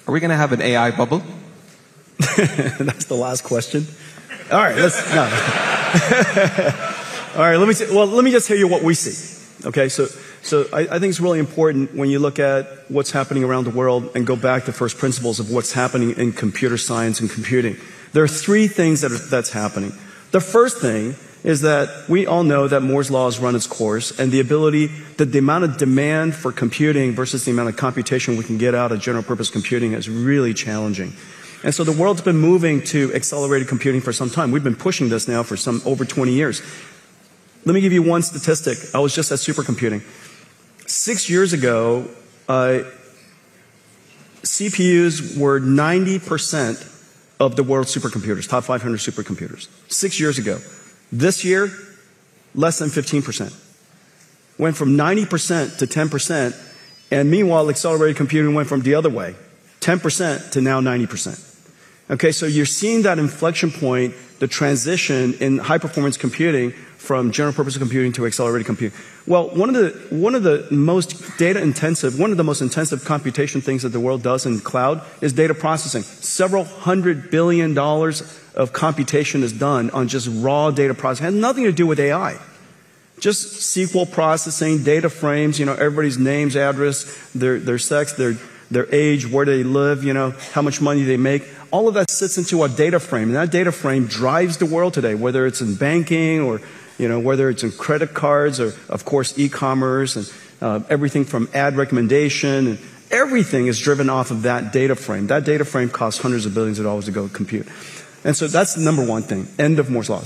Are we going to have an AI bubble? That's the last question. All right, all right, let me just tell you what we see. Okay, so I think it's really important when you look at what's happening around the world and go back to first principles of what's happening in computer science and computing. There are three things that's happening. The first thing is that we all know that Moore's law has run its course, and the amount of demand for computing versus the amount of computation we can get out of general purpose computing is really challenging. And so the world's been moving to accelerated computing for some time. We've been pushing this now for over 20 years. Let me give you one statistic. I was just at supercomputing. 6 years ago, CPUs were 90% of the world's supercomputers, top 500 supercomputers. 6 years ago. This year, less than 15%. Went from 90% to 10%, and meanwhile, accelerated computing went from the other way, 10% to now 90%. Okay, so you're seeing that inflection point, the transition in high-performance computing from general-purpose computing to accelerated computing. Well, one of the most intensive computation things that the world does in cloud is data processing. Several $100 billion of computation is done on just raw data processing. It has nothing to do with AI. Just SQL processing, data frames, everybody's names, address, their sex, their age, where they live, how much money they make. All of that sits into a data frame, and that data frame drives the world today, whether it's in banking or whether it's in credit cards or, of course, e-commerce and everything from ad recommendation. And everything is driven off of that data frame. That data frame costs hundreds of billions of dollars to go compute. And so that's the number one thing, end of Moore's law.